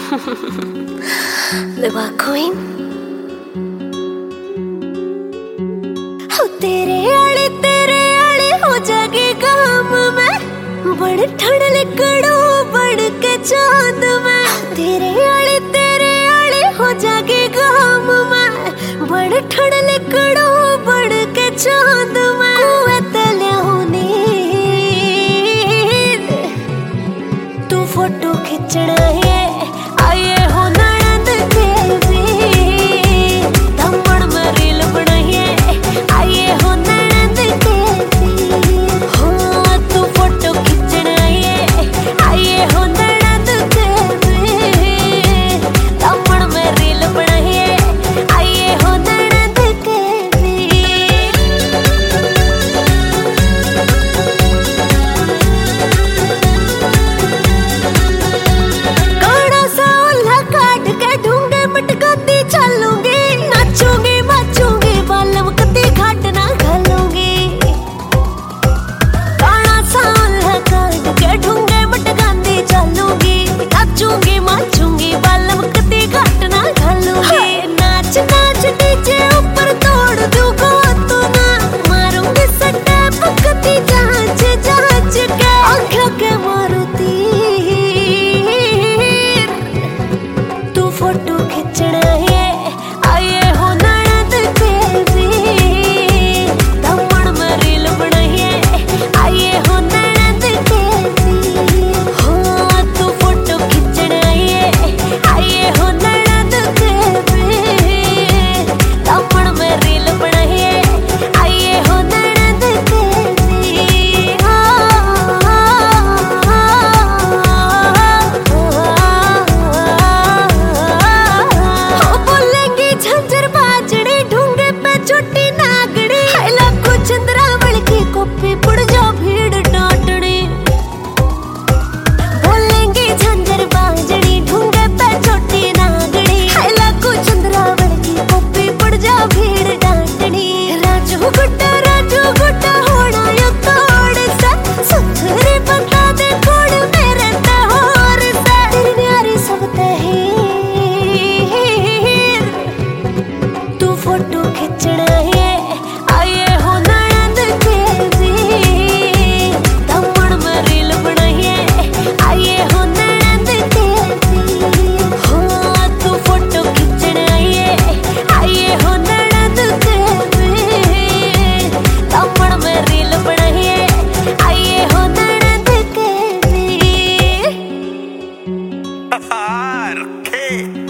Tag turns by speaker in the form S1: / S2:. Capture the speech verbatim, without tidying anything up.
S1: The Queen हो तेरे आले तेरे आले हो जागे काम में बड़ ठंड लिकड़ो बड़ के चांद में तेरे आले तेरे आले हो जागे काम में बड़ ठंड लिकड़ो बड़ के चांद में तू फोटो खिंचना है आए हो ननद के भी धम्मड़ में रील बनाइए आए हो ननद के भी हाँ तू फोटो खिंचना है आए हो ननद के भी धम्मड़ में रील बनाइए आए हो ननद के भी फोटो खिंचना है आए हो ननद के भी धम्मड़ में रील बनाइए आए हो ननद के भी हाँ तू फोटो खिंचना है आए हो ननद के भी धम्मड़ में रील बनाइए आए हो ननद के भी फोटो खिंचना है आए हो ननद के भी धम्मड़ में रील बनाइए आए हो ननद के भी हाँ तू फोटो खिंचना है आए हो ननद के भी धम्मड़ में रील बनाइए आए हो ननद के भी